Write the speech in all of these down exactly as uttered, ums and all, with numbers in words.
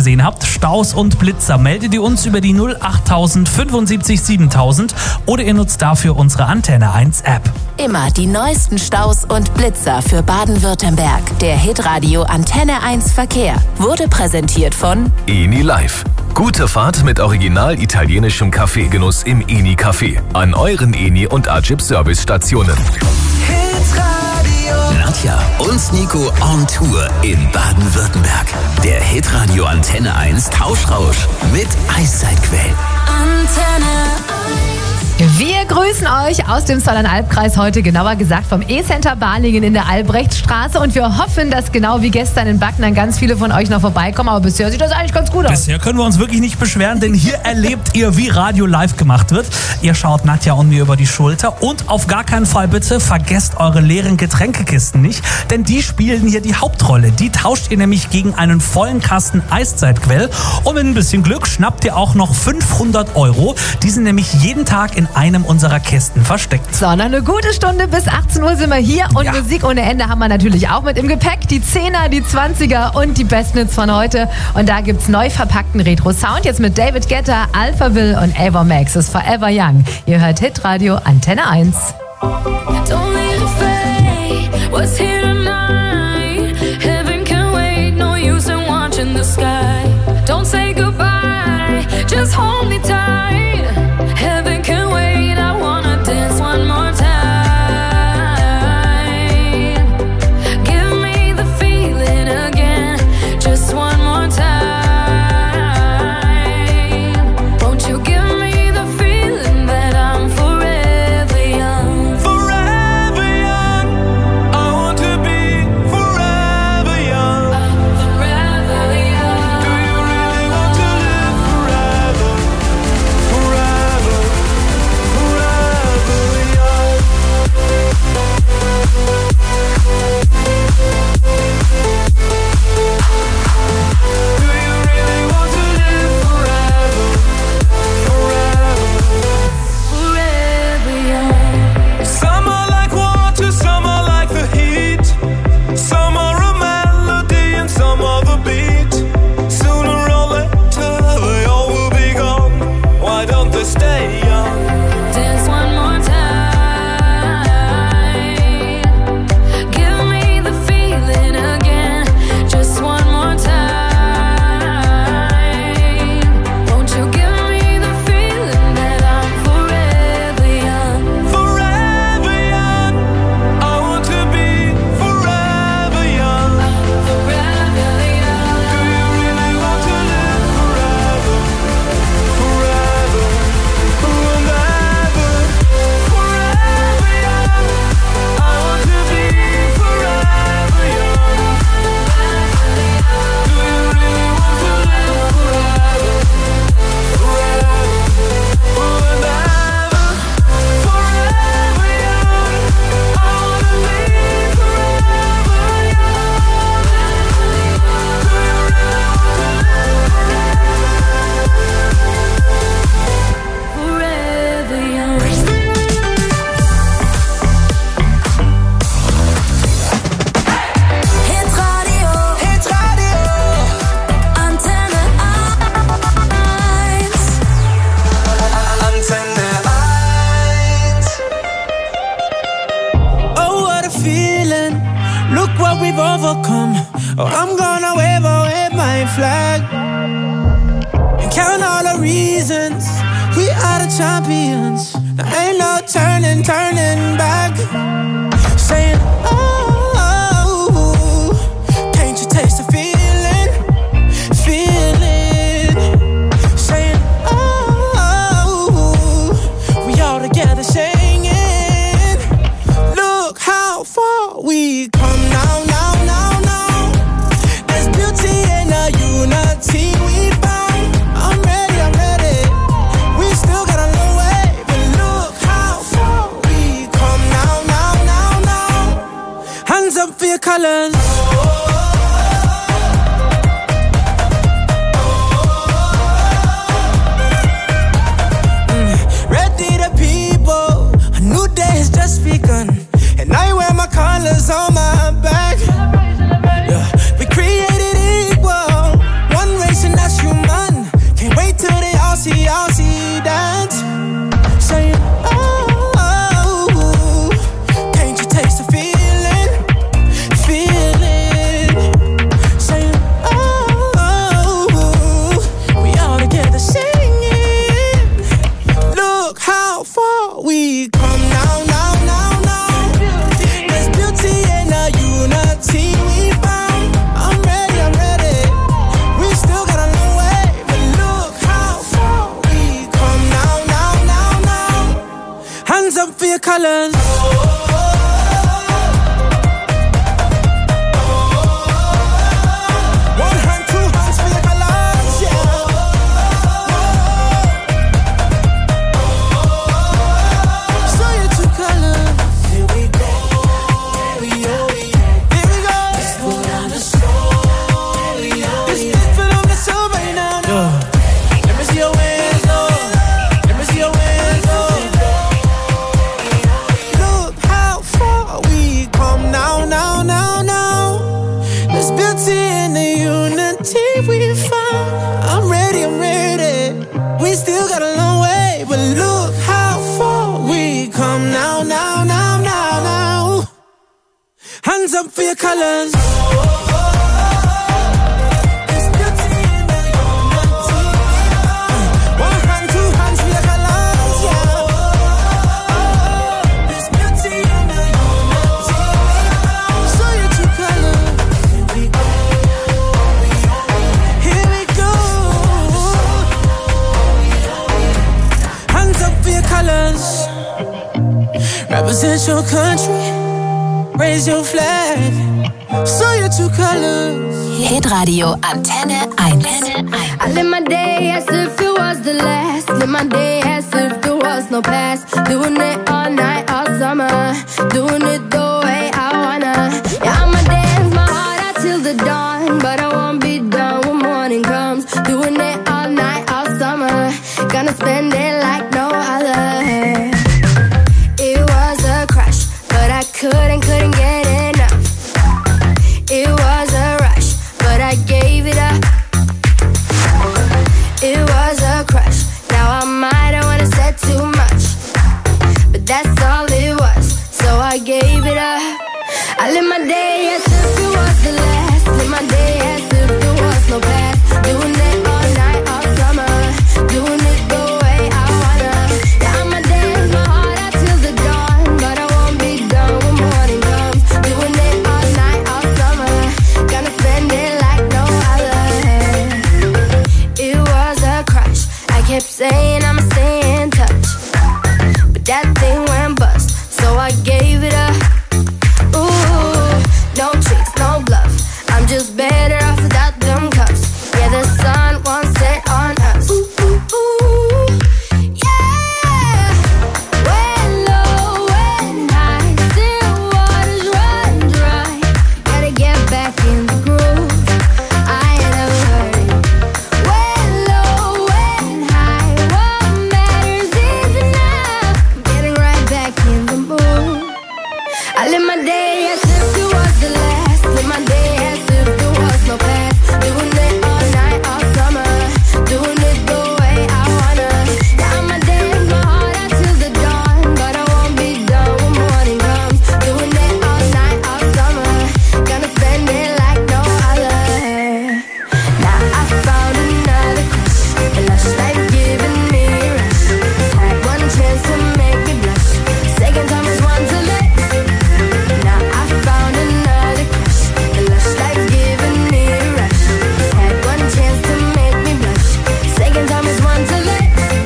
gesehen habt, Staus und Blitzer, meldet ihr uns über die null acht tausend fünfundsiebzig siebentausend oder ihr nutzt dafür unsere Antenne eins App. Immer die neuesten Staus und Blitzer für Baden-Württemberg. Der Hitradio Antenne eins Verkehr wurde präsentiert von Eni Live. Gute Fahrt mit original italienischem Kaffeegenuss im Eni Café. An euren Eni und Agip Service-Stationen. Nadja und Nico on Tour in Baden-Württemberg. Der Hitradio Antenne eins Tauschrausch mit Eiszeitquell. Antenne Wir grüßen euch aus dem Zollernalbkreis heute, genauer gesagt vom E-Center Balingen in der Albrechtstraße, und wir hoffen, dass genau wie gestern in Backnang ganz viele von euch noch vorbeikommen, aber bisher sieht das eigentlich ganz gut aus. Bisher können wir uns wirklich nicht beschweren, denn hier erlebt ihr, wie Radio live gemacht wird. Ihr schaut Nadja und mir über die Schulter und auf gar keinen Fall bitte vergesst eure leeren Getränkekisten nicht, denn die spielen hier die Hauptrolle. Die tauscht ihr nämlich gegen einen vollen Kasten Eiszeitquell und mit ein bisschen Glück schnappt ihr auch noch fünfhundert Euro. Die sind nämlich jeden Tag in einem unserer Kästen versteckt. So, noch eine gute Stunde bis achtzehn Uhr sind wir hier und ja. Musik ohne Ende haben wir natürlich auch mit im Gepäck. Die Zehner, die Zwanziger und die Bestnits von heute. Und da gibt's neu verpackten Retro-Sound jetzt mit David Guetta, Alphaville und Ava Max ist Forever Young. Ihr hört Hitradio Antenne eins. Don't let it fade. What's here tonight? Heaven can wait. No use in watching the sky. Don't say goodbye. Just hold me tight. Heaven can wait. I wanna dance one more time. Give me the feeling again. Just one more time. Won't you give me the feeling that I'm forever young? Forever young. I want to be forever young. I'm forever young. Do you really want to live forever? Forever, forever young. Do you really want to live forever? Forever. Forever young. Some are like water, some are like the heat. Some are a melody and some are the beat. Sooner or later they all will be gone. Why don't they stay young? Dance one more time. Give me the feeling again. Just one more time. Won't you give me the feeling that I'm forever young? Forever young. I want to be forever young. Forever young. Do you really want to live forever? Forever, forever, forever young. I want to be forever young. Do you really want to live forever? Forever, forever, forever young. I want to be forever young. Do you really want to live Forever young. Hitradio Hitradio. Antenne eins. Antenne eins. Oh, what a feeling. Look what we've overcome. Oh, I'm gonna wave away my flag and count all the reasons we are the champions. There ain't no turning, turning back. Saying, oh, can't you taste the feeling? Feeling. Saying, oh, we all together singing. Look how far we come now, now, now, now. There's beauty in the unity we found. I'm ready, I'm ready. We still got a long way, but look how far we come now, now, now, now. Hands up for your colors. Ready the people, a new day has just begun. And I wear my colors on my back. Yeah. We created equal, one race and colors. One hand, two hands for your colors, yeah. Show your true colors. Here we go. Here we go. Let's go down the story. This different on the soul right now. Yeah. Let me see your hands, oh. Let me see your hands, oh. Look how far we come now, now, now, now. There's beauty in the unity we found. I'm ready, I'm ready. We still got a long way, but look how far we come now, now, now, now, now. Hands up for your colors. There's beauty in the unity. One hand, two hands for your colors, yeah. There's beauty in the unity. Show your true colors. Here we go. Here we go. Hands up for your colors. Represent your country. Raise your flag. Show your true colors. Hitradio Antenne eins. I live my day as if it was the last. Live my day as if there was no past. Doing it all night, all summer. Doing it the way I wanna. Yeah, I'ma dance my heart out till the dawn. But I won't be done when morning comes. Doing it all night, all summer. Gonna spend it like no other. It was a crush, but I couldn't, couldn't get enough. It was a rush, but I gave it up. It was a crush. Now I might have wanna said too much, but that's all it was. So I gave it up. I live my day as if it was the last. Live my day as if there was no past. Doing it all night, all summer. Doing it the way I wanna. Yeah, I'ma dance my heart out till the dawn, but I won't be done when morning comes. Doing it all night, all summer. Gonna spend it like no other. It was a crush. I kept saying I'ma stay in touch, but that thing went bust, so I gave it up. Ooh, no tricks, no bluff. I'm just better off without them cuffs. Yeah, the sun won't set on us. Ooh, ooh, ooh, yeah. When low, when high, still waters run dry. Gotta get back in the groove. I ain't never heard it. When low, when high, what matters is enough. I'm getting right back in the mood. I live my day as if it was the last. Live my day as if there was no past. Doing it all night, all summer. Doing it the way I wanna. Yeah, I'ma dance my heart out till the dawn, but I won't be done when morning comes. Doing it all night, all summer. Gonna spend it like no other. Now I found another crush. A lush life giving me a rush. Had one chance to make me blush. Second time is one to let. Now I found another crush. A lush life giving me a rush. Had one chance to make me blush. Second time is one to let.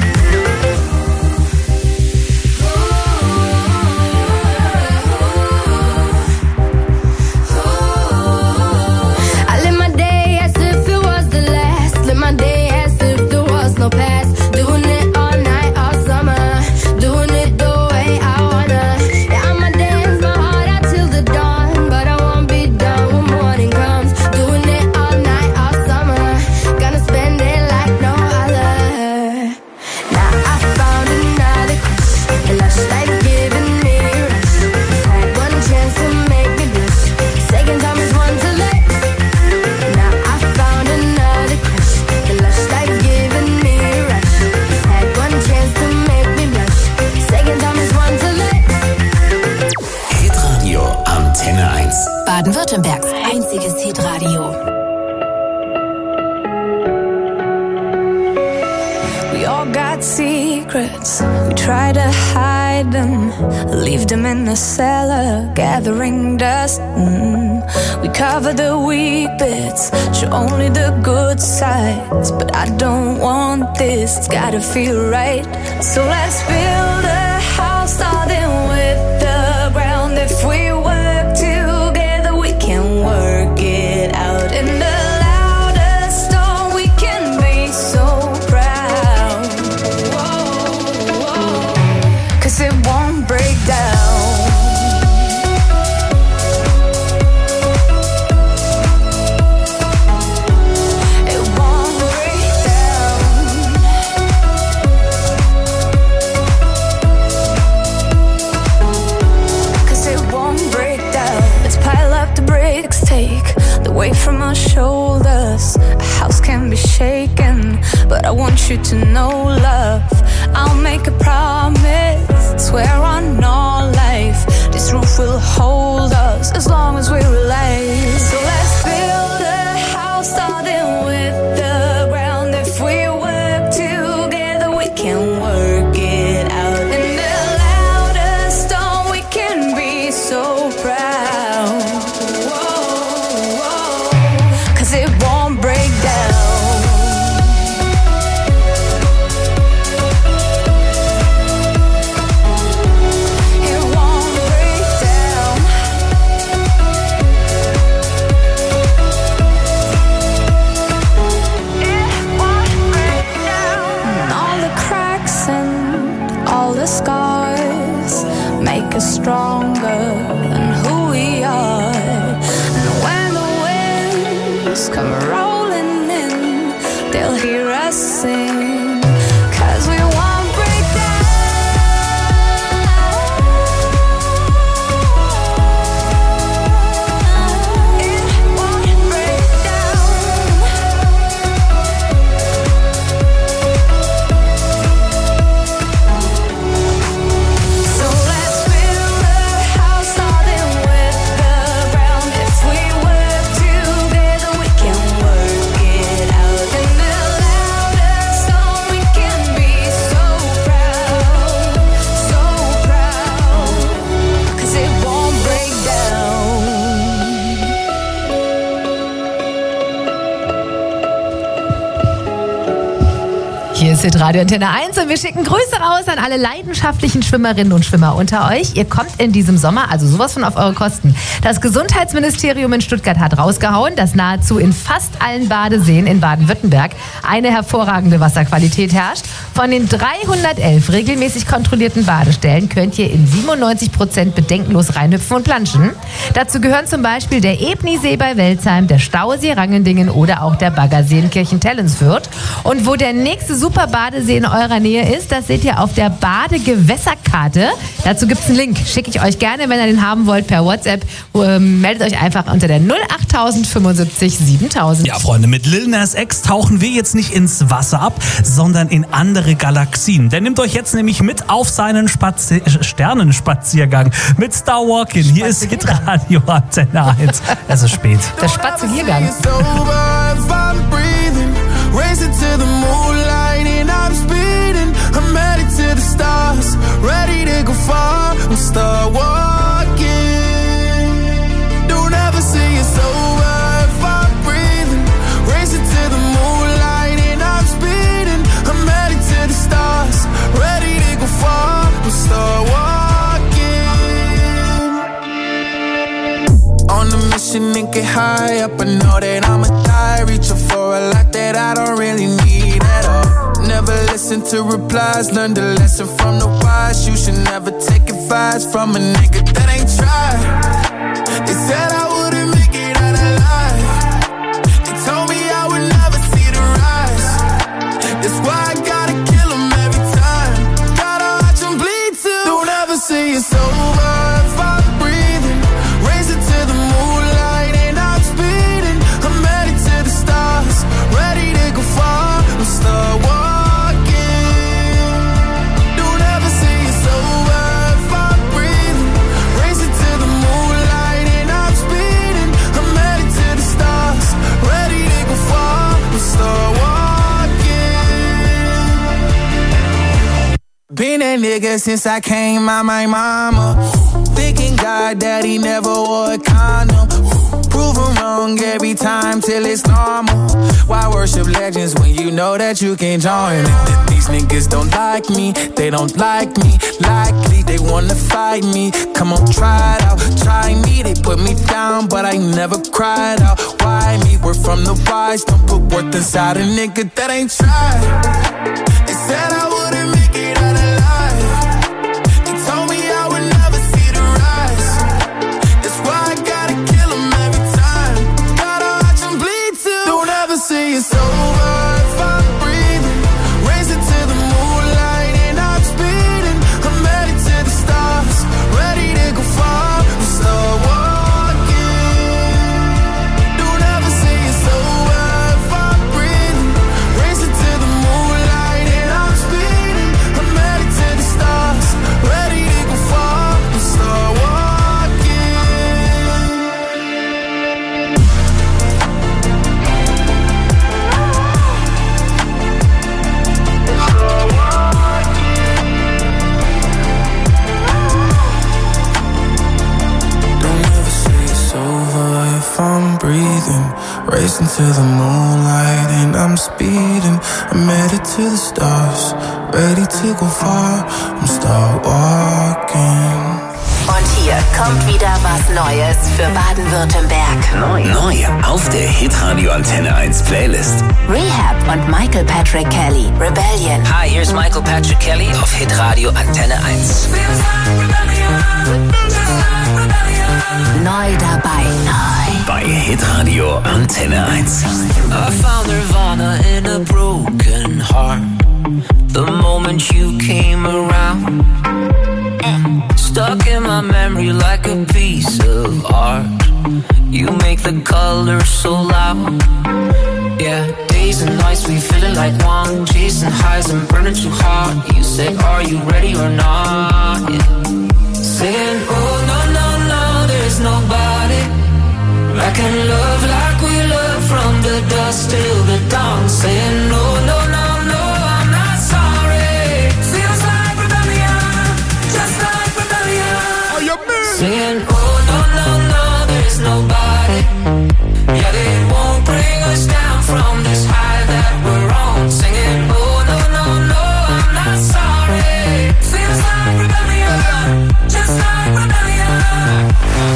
I live my day as if it was the last. Live my day as if there was no past. Doing it all night, all summer. Doing it the way I wanna. Yeah, I'ma dance my heart out till the dawn, but I won't be done when morning comes. Doing it all night, all summer. Gonna spend it like no other. Now I found another crush. A lush life giving me a rush. Had one chance to make me blush. Second time is one to let. Now I found another crush. The lush life giving me a rush. Had one chance to make me blush. Second time is one to let. Hitradio Antenne eins. Baden-Württembergs einziges Hitradio. We all got secrets, we try to hide them, leave them in the cellar, gathering dust. Mm. We cover the weak bits, show only the good sides. But I don't want this, it's gotta feel right. So let's build a house house starting with the ground. If we work together, we can work it out. In the loudest storm, we can be so proud. Whoa, whoa. Cause it won't break down. Weight from our shoulders, a house can be shaken, but I want you to know, love, I'll make a promise, swear on all life, this roof will hold us as long as we're alive. So let's build a house starting with the ground. If we work together, we can work it out. In the loudest storm, we can be so proud. Stronger than who we are. And when the winds come rolling in, they'll hear us sing. Cause we won't break down. It won't break down. So let's build a house starting with the ground. If we work together, we can work it out. In the loudest storm, we can be so proud, so proud. Cause it won't break down. Hier ist Hitradio Antenne eins und wir schicken Grüße raus an alle leidenschaftlichen Schwimmerinnen und Schwimmer unter euch. Ihr kommt in diesem Sommer also sowas von auf eure Kosten. Das Gesundheitsministerium in Stuttgart hat rausgehauen, dass nahezu in fast allen Badeseen in Baden-Württemberg eine hervorragende Wasserqualität herrscht. Von den dreihundertelf regelmäßig kontrollierten Badestellen könnt ihr in siebenundneunzig Prozent bedenkenlos reinhüpfen und planschen. Dazu gehören zum Beispiel der Ebnisee bei Welzheim, der Stausee Rangendingen oder auch der Baggersee in Kirchentellensfürth. Und wo der nächste super Badesee in eurer Nähe ist, das seht ihr auf der Badegewässerkarte. Dazu gibt es einen Link. Schicke ich euch gerne, wenn ihr den haben wollt, per WhatsApp. Ähm, meldet euch einfach unter der null acht tausend fünfundsiebzig siebentausend. Ja, Freunde, mit Lil Nas X tauchen wir jetzt nicht ins Wasser ab, sondern in andere Galaxien. Der nimmt euch jetzt nämlich mit auf seinen Spazi- Sternenspaziergang mit Star Walking. Hier ist Hitradio Antenne eins. Es ist spät. Der Spaziergang. Racing to the moonlight and I'm speeding. I'm headed to the stars, ready to go far and start walking. Don't ever say it's over if I'm breathing. Racing to the moonlight and I'm speeding. I'm headed to the stars, ready to go far and start walking. On a mission and get high up, I know that I'ma die. Reaching for a lot that I don't really need at all. Never listen to replies, learn the lesson from the wise. You should never take advice from a nigga that ain't tried. They said I wouldn't make it out alive. They told me I would never see the rise. That's why I gotta kill them every time. Gotta watch them bleed too. Don't ever say it's over if I'm breathing. Racing to the moonlight and I'm speeding. I'm headed to the stars, ready to go far and start walking. Don't ever say it's over if I'm breathing. Racing to the moonlight and I'm speeding. I'm headed to the stars, ready to go far and start walking. Been that nigga since I came out my mama. thinking God that he never wore a condom. Prove him wrong every time till it's normal. Why worship legends when you know that you can join them? These niggas don't like me, they don't like me. Likely they wanna fight me. Come on, try it out, try me. They put me down, but I never cried out. Why me? We're from the wise. Don't put worth inside a nigga that ain't tried. They said I wouldn't make it out alive. They told me I would never see the rise. That's why I gotta kill them every time. Gotta watch them bleed too. Don't ever say it's over if I'm breathing. Raise it to the moonlight and I'm speeding. I'm headed to the stars, ready to go far. We start walking. Don't ever say it's over if I'm breathing. Raise it to the moonlight and I'm speeding. I'm headed to the stars, ready to go far. We start walking. Don't ever say it's over if I'm breathing. Racing to the moonlight and I'm speeding. I'm headed to the stars, ready to go far. I'm start walking. Und hier kommt wieder was Neues für Baden-Württemberg. Neu. Neu auf der Hitradio Antenne eins Playlist. Rehab und Michael Patrick Kelly, Rebellion. Hi, here's Michael Patrick Kelly auf Hitradio Antenne eins. Neu dabei, neu. Bei Hitradio Antenne eins. I found Nirvana in a broken heart. The moment you came around, stuck in my memory like a piece of art. You make the colors so loud. Yeah, days and nights we feeling like one, chasing highs and burning too hard. You say, are you ready or not? Yeah. Saying, oh no, no, no, there's nobody I can love like we love from the dusk till the dawn. Saying, no, no, no, no, I'm not sorry. Feels like rebellion, just like rebellion. Saying, oh no, no, no, there's nobody. Yeah, they won't bring us down from this high that we're on. Singing, oh no, no, no, I'm not sorry. Feels like rebellion, just like rebellion.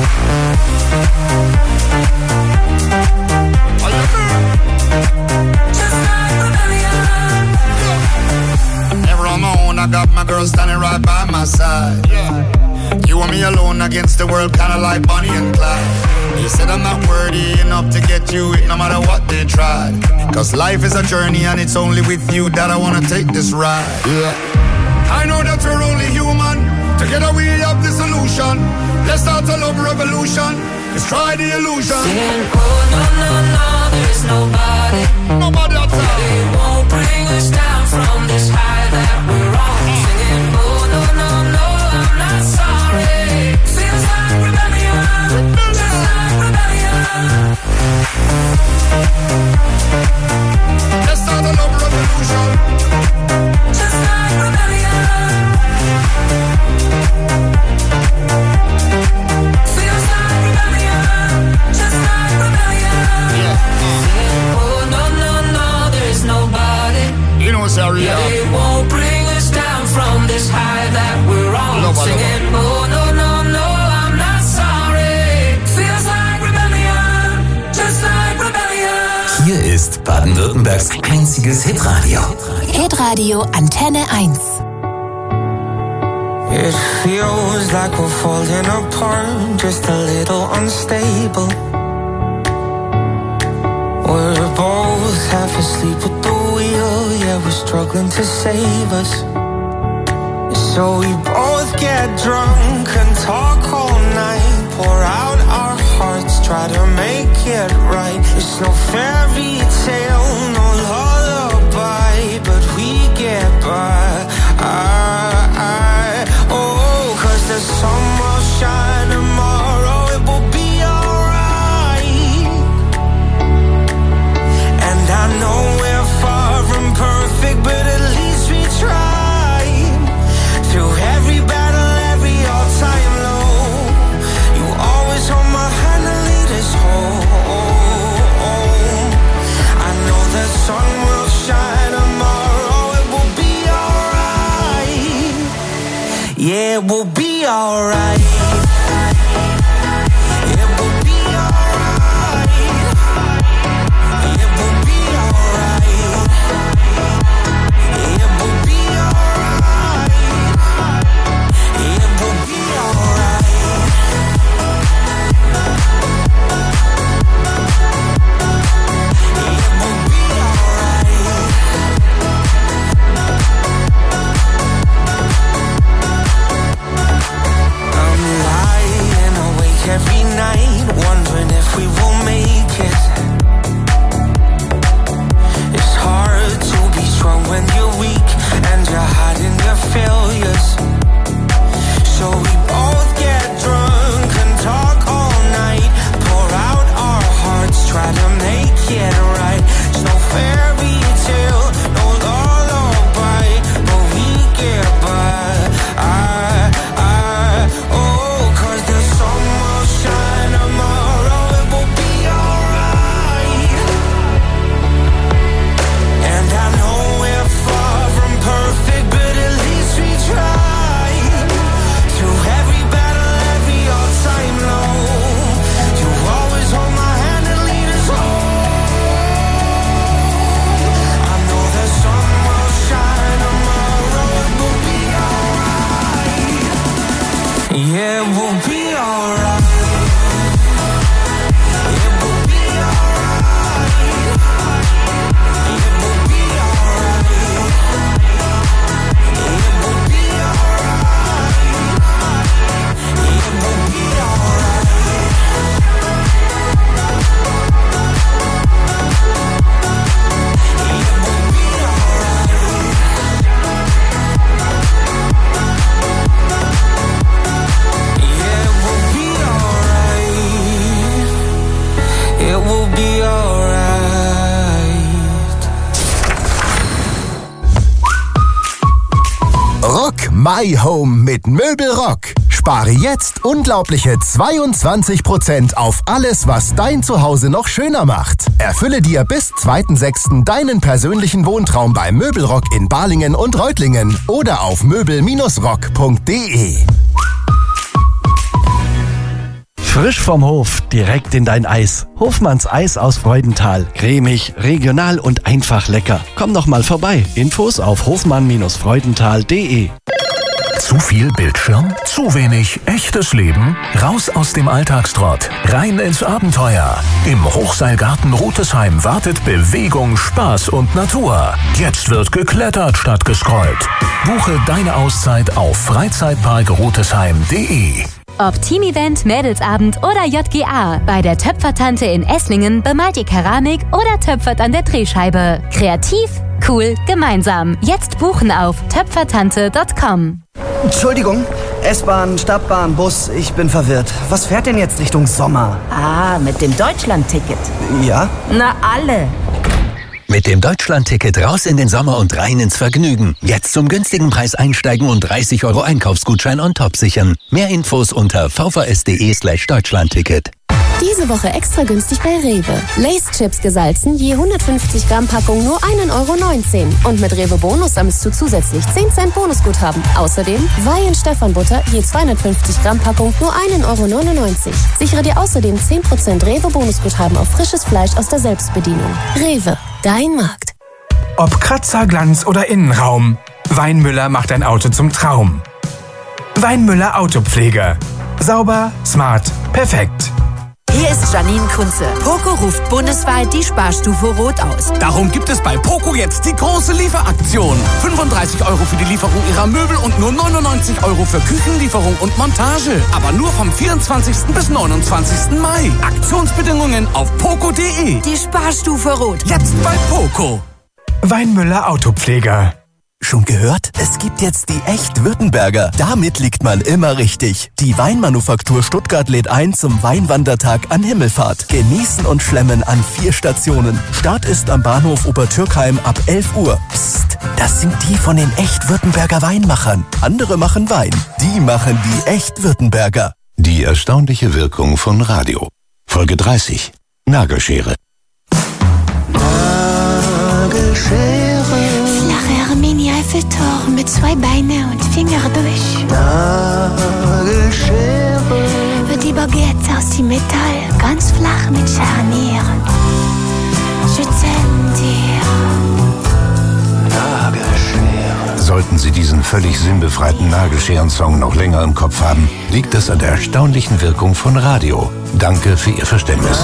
Just like rebellion. Never alone, I got my girl standing right by my side. Yeah. You and me alone against the world, kinda like Bonnie and Clyde. You said I'm not worthy enough to get you no matter what they tried. Cause life is a journey and it's only with you that I wanna take this ride. Yeah. I know that we're only human. Together we have the solution. Let's start a love revolution. Let's try the illusion. Saying, oh no, no, no, there's nobody. Nobody at all. They won't bring us down from this high that we're on. Singing, oh no, no, no, I'm not sorry. Feels like rebellion, just like rebellion. Let's start a love revolution. Just like rebellion. Feels like rebellion, just like rebellion. Yeah. Saying, oh no, no, no, there's nobody. You know, sorry, Yeah, yeah. they won't bring us down from this high that we're on. Love, Singing, oh no, no, no, I'm not sorry. Feels like rebellion, just like rebellion. Hier ist Baden-Württembergs einziges Hitradio. Hitradio Antenne eins. It feels like we're falling apart, just a little unstable. We're both half asleep at the wheel, yeah, we're struggling to save us. So we both get drunk and talk all night, pour out our hearts, try to make it right. It's no fairy tale, no lullaby, but we get by. I, I, oh, cause the sun will shine tomorrow, it will be alright. And I know we're far from perfect, but at least we try. Through every battle, every all-time low, Yeah, we'll be alright. Every night, wondering if we will make it. It's hard to be strong when you're weak and you're hiding your failures. So we both get drunk and talk all night, pour out our hearts, try to make it right. It's no fairy tale, no lullaby, but we get by. I, I, oh, cause the sun will shine tomorrow, it will be alright. And I know we're far from perfect, but at least we try. Through every battle, every all-time low, you always hold my hand and lead us home. I know the sun will shine tomorrow, it will be alright. Yeah, it will be alright. It will be alright. It will be alright. It will be alright. It will be It will be alright. Rock My Home mit Möbelrock. Spare jetzt unglaubliche zweiundzwanzig Prozent auf alles, was dein Zuhause noch schöner macht. Erfülle dir bis zweiten sechsten deinen persönlichen Wohntraum bei Möbelrock in Balingen und Reutlingen oder auf möbel rock punkt de. Frisch vom Hof, direkt in dein Eis. Hofmanns Eis aus Freudenthal. Cremig, regional und einfach lecker. Komm doch mal vorbei. Infos auf hofmann freudenthal punkt de. Zu viel Bildschirm? Zu wenig echtes Leben? Raus aus dem Alltagstrott, rein ins Abenteuer. Im Hochseilgarten Rutesheim wartet Bewegung, Spaß und Natur. Jetzt wird geklettert statt gescrollt. Buche deine Auszeit auf freizeitpark rutesheim punkt de. Ob Team-Event, Mädelsabend oder J G A, bei der Töpfertante in Esslingen bemalt ihr Keramik oder töpfert an der Drehscheibe. Kreativ, cool, gemeinsam. Jetzt buchen auf töpfertante punkt com. Entschuldigung, S-Bahn, Stadtbahn, Bus, ich bin verwirrt. Was fährt denn jetzt Richtung Sommer? Ah, mit dem Deutschland-Ticket. Ja? Na, alle. Mit dem Deutschland-Ticket raus in den Sommer und rein ins Vergnügen. Jetzt zum günstigen Preis einsteigen und dreißig Euro Einkaufsgutschein on top sichern. Mehr Infos unter vvs.de slash Deutschlandticket. Diese Woche extra günstig bei Rewe. Lay's-Chips gesalzen, je hundertfünfzig Gramm Packung nur ein Euro neunzehn. Und mit Rewe Bonus sammelst du zusätzlich zehn Cent Bonusguthaben. Außerdem Weihen Stefan Butter, je zweihundertfünfzig Gramm Packung nur ein Euro neunundneunzig. Sichere dir außerdem zehn Prozent Rewe Bonusguthaben auf frisches Fleisch aus der Selbstbedienung. Rewe, dein Markt. Ob Kratzer, Glanz oder Innenraum, Weinmüller macht dein Auto zum Traum. Weinmüller Autopflege. Sauber, smart, perfekt. Hier ist Janine Kunze. Poco ruft bundesweit die Sparstufe Rot aus. Darum gibt es bei Poco jetzt die große Lieferaktion. fünfunddreißig Euro für die Lieferung ihrer Möbel und nur neunundneunzig Euro für Küchenlieferung und Montage. Aber nur vom vierundzwanzigsten bis neunundzwanzigsten Mai. Aktionsbedingungen auf poco punkt de. Die Sparstufe Rot. Jetzt bei Poco. Weinmüller Autopfleger. Schon gehört? Es gibt jetzt die Echt-Württemberger. Damit liegt man immer richtig. Die Weinmanufaktur Stuttgart lädt ein zum Weinwandertag an Himmelfahrt. Genießen und schlemmen an vier Stationen. Start ist am Bahnhof Obertürkheim ab elf Uhr. Psst, das sind die von den Echt-Württemberger Weinmachern. Andere machen Wein. Die machen die Echt-Württemberger. Die erstaunliche Wirkung von Radio. Folge dreißig. Nagelschere. Nagelschere. Flachere Mini-Eiffel Tor mit zwei Beine und Finger durch. Nagelschere. Wird die Baguette aus dem Metall ganz flach mit Scharnieren. Je t'aime dir. Nagelschere. Sollten Sie diesen völlig sinnbefreiten Nagelscheren-Song noch länger im Kopf haben, liegt es an der erstaunlichen Wirkung von Radio. Danke für Ihr Verständnis.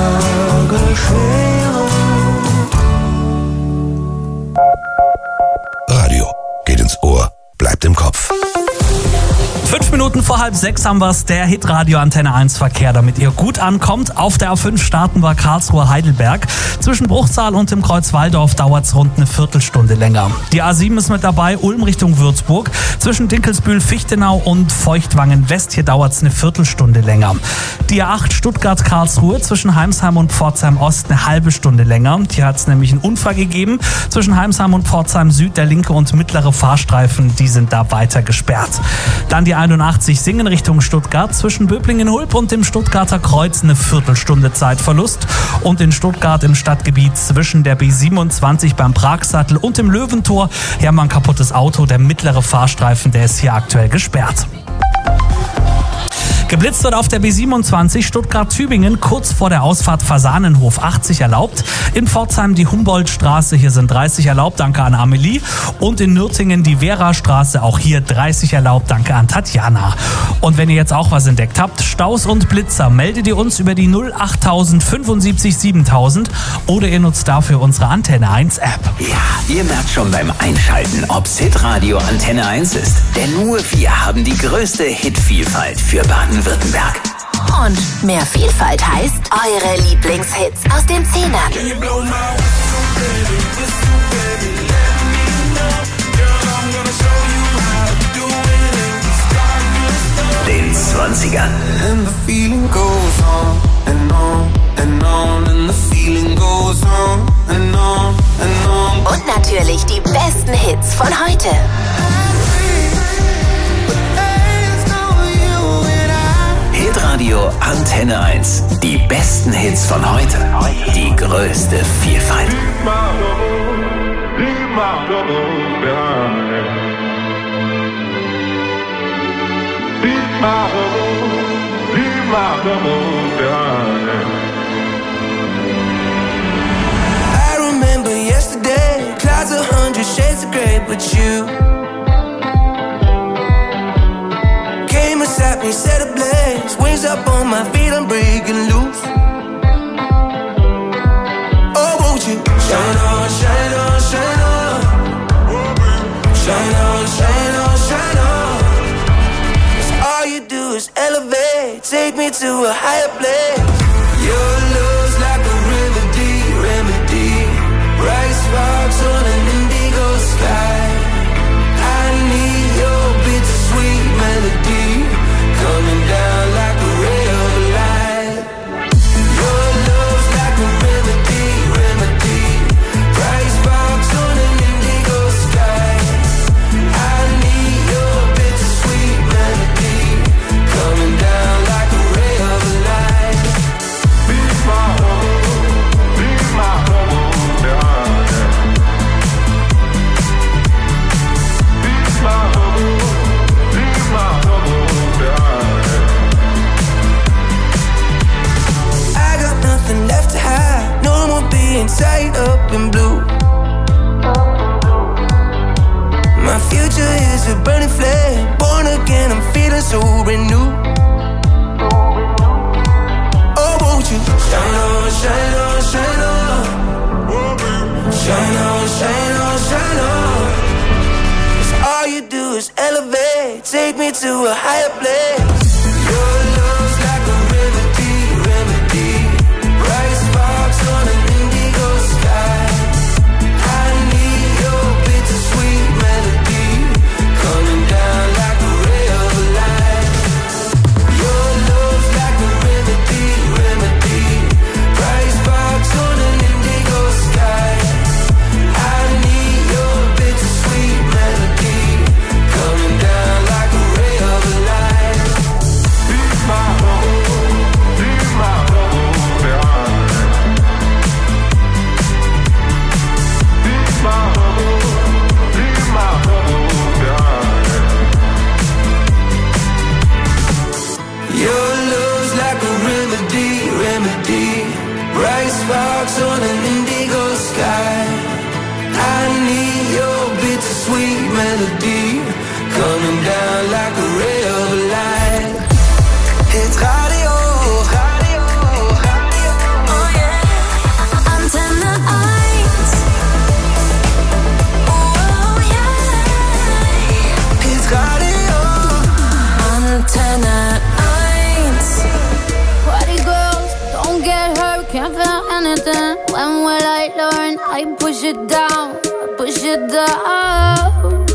Radio geht ins Ohr, bleibt im Kopf. Fünf Minuten vor halb sechs haben wir es, der Hitradio Antenne eins Verkehr, damit ihr gut ankommt. Auf der A fünf starten wir Karlsruhe-Heidelberg. Zwischen Bruchsal und dem Kreuz Walldorf dauert es rund eine Viertelstunde länger. Die A sieben ist mit dabei, Ulm Richtung Würzburg. Zwischen Dinkelsbühl-Fichtenau und Feuchtwangen-West, hier dauert es eine Viertelstunde länger. Die A acht Stuttgart-Karlsruhe zwischen Heimsheim und Pforzheim-Ost eine halbe Stunde länger. Hier hat es nämlich einen Unfall gegeben. Zwischen Heimsheim und Pforzheim-Süd, der linke und mittlere Fahrstreifen, die sind da weiter gesperrt. Dann die einundachtzig Singen Richtung Stuttgart, zwischen Böblingen-Hulb und dem Stuttgarter Kreuz eine Viertelstunde Zeitverlust. Und in Stuttgart im Stadtgebiet zwischen der B siebenundzwanzig beim Pragsattel und dem Löwentor, hier haben wir ein kaputtes Auto, der mittlere Fahrstreifen, der ist hier aktuell gesperrt. Geblitzt wird auf der B siebenundzwanzig Stuttgart-Tübingen kurz vor der Ausfahrt Fasanenhof achtzig erlaubt. In Pforzheim die Humboldtstraße, hier sind dreißig erlaubt, danke an Amelie. Und in Nürtingen die Vera-Straße, auch hier dreißig erlaubt, danke an Tatjana. Und wenn ihr jetzt auch was entdeckt habt, Staus und Blitzer, meldet ihr uns über die null achttausend fünfundsiebzig siebentausend oder ihr nutzt dafür unsere Antenne eins App. Ja, ihr merkt schon beim Einschalten, ob's Hitradio Antenne eins ist. Denn nur wir haben die größte Hitvielfalt für Baden-Württemberg. Und mehr Vielfalt heißt eure Lieblingshits aus den Zehnern. Den Zwanzigern. And the feeling goes on and on and on and the feeling goes on and on and on. Und natürlich die besten Hits von heute. Hitradio Antenne eins. Die besten Hits von heute. Die größte Vielfalt. I remember yesterday, clouds a hundred shades of grey, but you came and sat me, set ablaze, wings up on my feet, I'm breaking loose. Oh, won't you shine on, shine on, shine on, shine on, shine on, shine on. 'Cause all you do is elevate, take me to a higher place. Your love's like a remedy, remedy. Bright sparks on an indigo sky. I need your bittersweet melody coming down like a ray of light. Your love's like a remedy, remedy. Bright sparks on an indigo sky. I need your bittersweet melody coming down like a ray of light. Be my home, be my home, behind it. Be my home, be my home, behind it. I got nothing left to hide, no more being tied up in blue. My future is a burning flame, born again, I'm feeling so renewed. Oh, won't you shine on, shine on, shine on, shine on, shine on, shine on. 'Cause all you do is elevate, take me to a higher place. Your love's like a remedy, remedy. Bright sparks on an indigo sky. I need your bittersweet melody coming down like a ray of light. Your love's like a remedy, remedy. Bright sparks on an indigo sky. I need your bittersweet melody coming down like a ray of light. melody coming down like a ray of light. Hit Radio, oh yeah. Antenne eins. Oh yeah. Hit Radio, Antenne eins. Party girls, don't get hurt, can't feel anything. When will I learn? I push it down, I push it down.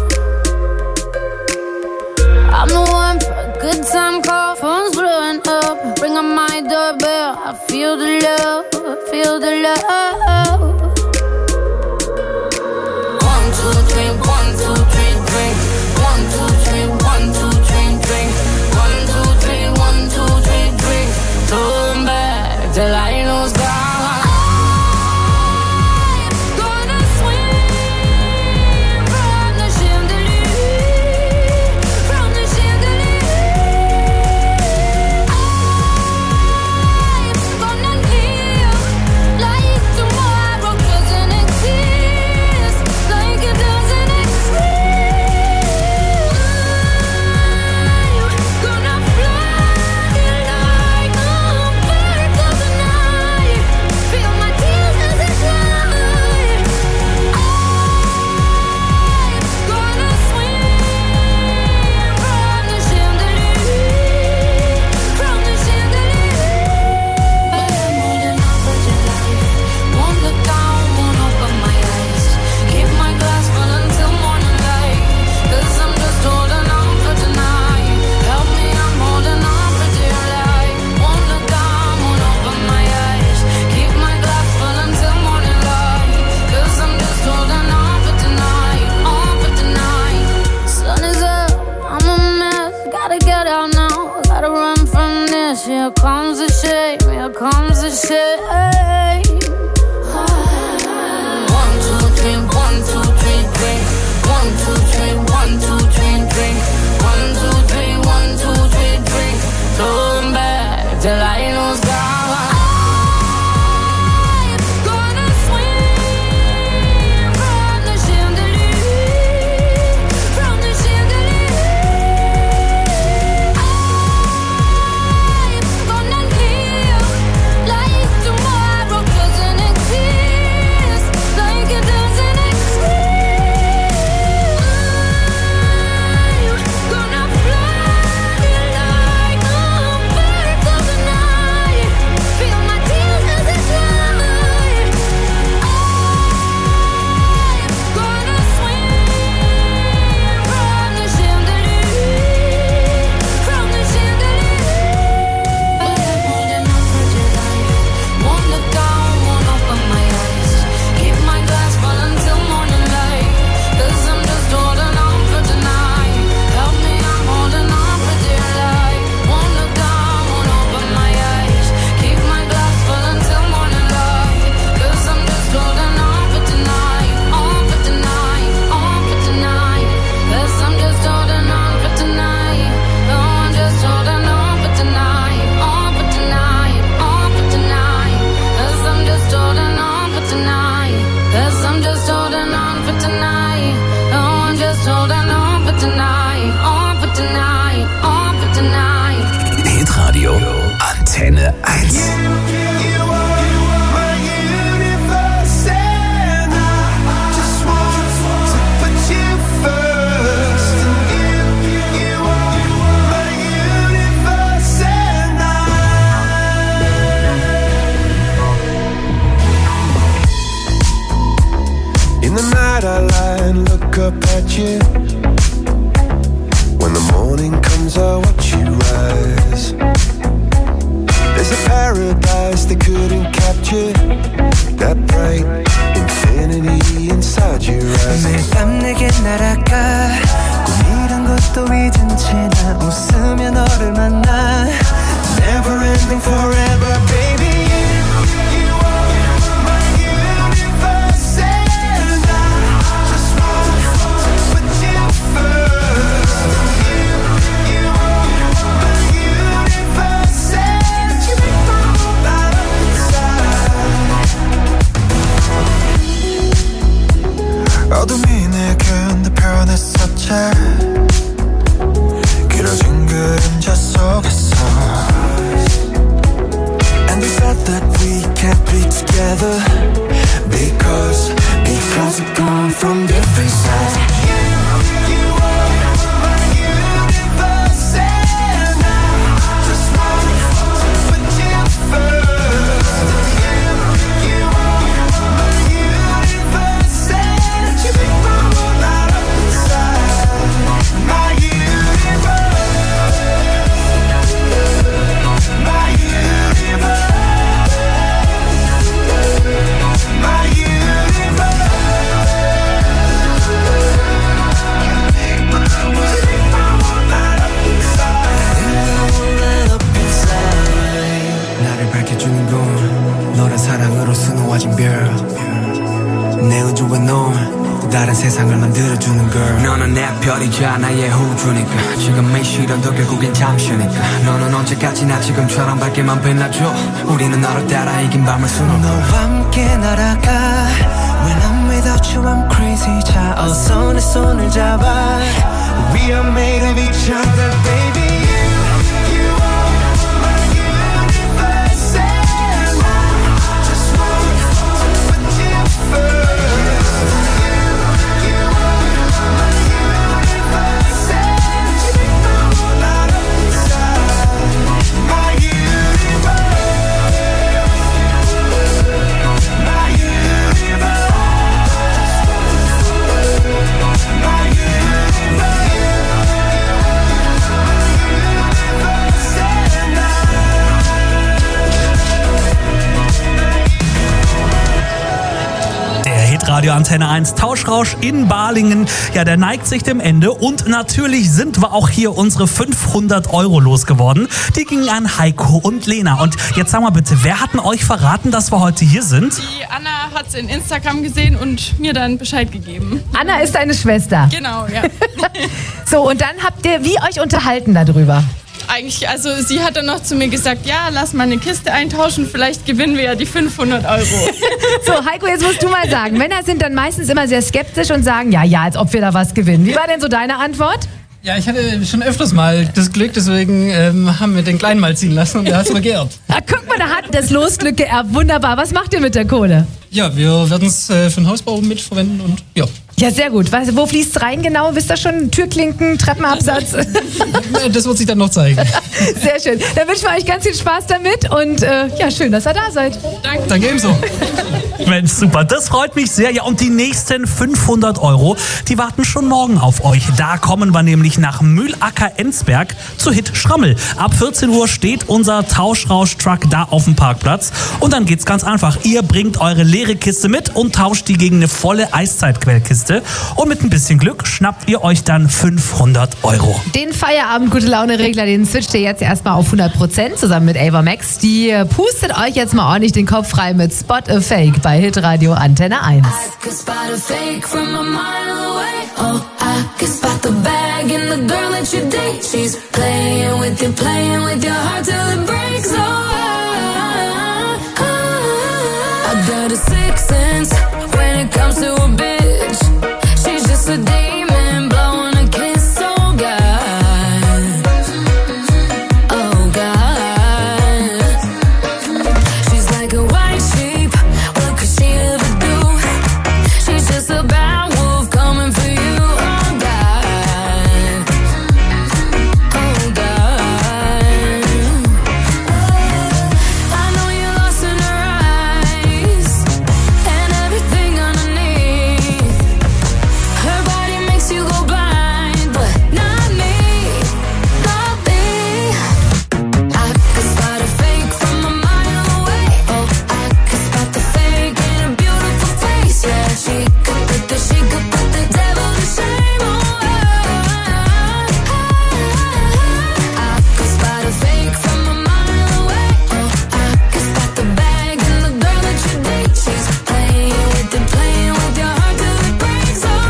I'm the one for a good time call, phone's blowing up. Ring on my doorbell, I feel the love, I feel the love. One, two, three, one, two, three, drink. One, two, three, one, two, three, drink. One, two, three, one, two, three, drink. Turn back till I lose God. Here comes the shame, here comes the shame. One, two, three, one, two, three, drink. One, two, three, one, two, three, drink. One, two, three, one, two, three, drink. Turn back till I lose God. Antenne eins. In the night I lie and look up at you. When the morning comes I watch you rise. There's a paradise they couldn't capture. That bright infinity inside your eyes. 매일 밤 내게 날아가. 꿈이란 것도 잊은 채 나 웃으며 너를 만나. Never ending forever baby. 어둠이 내겐 내 편에서 up inside. You, you are my universe, and I just wanna put you first. You, you are my universe, and you make my world light up inside. My universe, my universe. 나를 밝혀주는 건 너란 사랑으로 수놓아진 별 내 우주와 넌 또 다른 세상을 만들어주는 girl 너는 내 별이자 나의 호주니까 지금의 시련도 결국엔 잠시니까 너는 언제까지나 지금처럼 밝게만 빛나줘 우리는 너를 따라 이긴 밤을 수놓아 너와 함께 날아가 When I'm without you I'm crazy 자 어서 내 손을 잡아 We are made of each other baby Radio Antenne eins Tauschrausch in Balingen. Ja, der neigt sich dem Ende und natürlich sind wir auch hier unsere fünfhundert Euro losgeworden. Die gingen an Heiko und Lena. Und jetzt sag mal bitte, wer hat denn euch verraten, dass wir heute hier sind? Die Anna hat es in Instagram gesehen und mir dann Bescheid gegeben. Anna ist deine Schwester? Genau, ja. So, und dann habt ihr wie euch unterhalten darüber? Eigentlich, also sie hat dann noch zu mir gesagt, ja, lass mal eine Kiste eintauschen, vielleicht gewinnen wir ja die fünfhundert Euro. So, Heiko, jetzt musst du mal sagen, Männer sind dann meistens immer sehr skeptisch und sagen, ja, ja, als ob wir da was gewinnen. Wie war denn so deine Antwort? Ja, ich hatte schon öfters mal das Glück, deswegen ähm, haben wir den Kleinen mal ziehen lassen und der hat es begehrt. Ah, guck mal, da hat das Losglück geerbt. Wunderbar. Was macht ihr mit der Kohle? Ja, wir werden es äh, für den Hausbau mitverwenden und ja. Ja, sehr gut. Was, wo fließt es rein genau? Wisst ihr schon? Türklinken, Treppenabsatz? Das wird sich dann noch zeigen. Sehr schön. Dann wünschen wir euch ganz viel Spaß damit und äh, ja, schön, dass ihr da seid. Danke. Danke ebenso. Mensch, super. Das freut mich sehr. Ja, und die nächsten fünfhundert Euro, die warten schon morgen auf euch. Da kommen wir nämlich nach Mühlacker-Ensberg zu Hit Schrammel. Ab vierzehn Uhr steht unser Tauschrausch-Truck da auf dem Parkplatz. Und dann geht's ganz einfach. Ihr bringt eure leere Kiste mit und tauscht die gegen eine volle Eiszeitquellkiste. Und mit ein bisschen Glück schnappt ihr euch dann fünfhundert Euro. Den Feierabend-Gute-Laune-Regler, den switcht ihr jetzt erstmal auf hundert Prozent zusammen mit Ava Max. Die pustet euch jetzt mal ordentlich den Kopf frei mit Spot a Fake bei Hitradio Antenne eins. A demon blowing a kiss, oh God, oh God. She's like a white sheep, what could she ever do? She's just a bad wolf coming for you, oh God, oh God. I know you're lost in her eyes and everything underneath. Her body makes you go blind, but not me, not me. I could spot a fake from a mile away. Oh, I could spot the fake in a beautiful face. Yeah, she could put the, she could put the devil to shame. Oh, I could spot a fake from a mile away. Oh, I could spot the bag and the girl that you date. She's playing with it, playing with your heart till it breaks. Oh,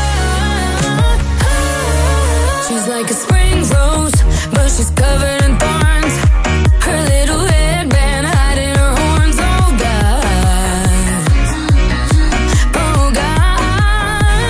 she's like a spring rose, but she's covered in thorns. Her little headband hiding her horns. Oh God, oh God.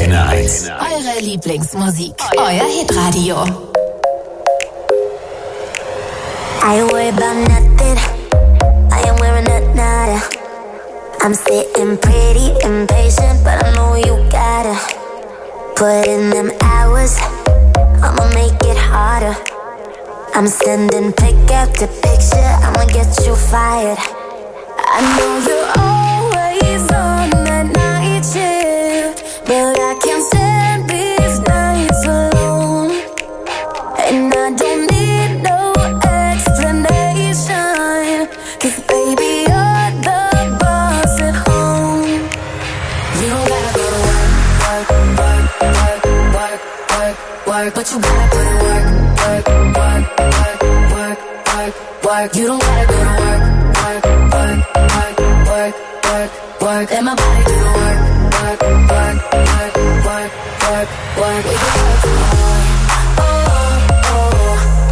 Antenne eins. Eure Lieblingsmusik. Euer Hitradio. I ain't worried about nothing. I am wearing a nada. I'm sitting pretty impatient, but I know you gotta put in them hours. I'ma make it harder. I'm sending pick after picture. I'ma get you fired. I know you're always on that night shift, but I can't stand these nights alone. And I don't need no explanation, 'cause baby you're the boss at home. You don't gotta go to work, work, work, work, work, work, work, but you gotta put in work, work, work, work, work, work, work. You don't gotta go to work, work, work, work, work, work, work. Let my body do the work, work, work, work, work, work, work. We can work from home, oh, oh.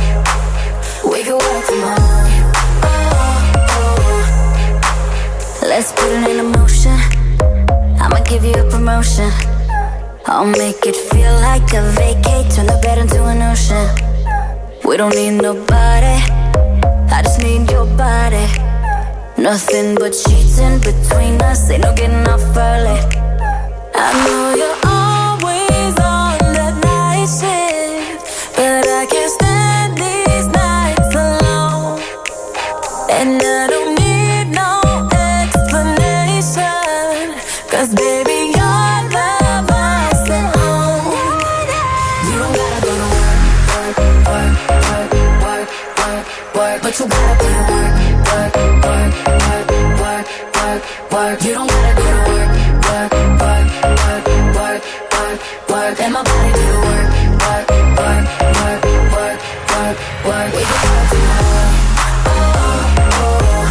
We can work from home, oh, oh. Let's put it in motion. I'ma give you a promotion. I'll make it feel like a vacate. Turn the bed into an ocean. We don't need nobody, I just need your body. Nothing but sheets in between us, ain't no getting off early. I know you're always on that night shift, but I can't stand these nights alone. And I don't need no explanation, 'cause baby you're the boss at home. You don't gotta go to work, work, work, work, work, work, work, but you gotta put in work, work, work, work, work, work, work. You don't gotta go to work, work, work, work, work, work, work. Let my body do the work, work, work, work, work, work, work. We can work from home, oh, oh.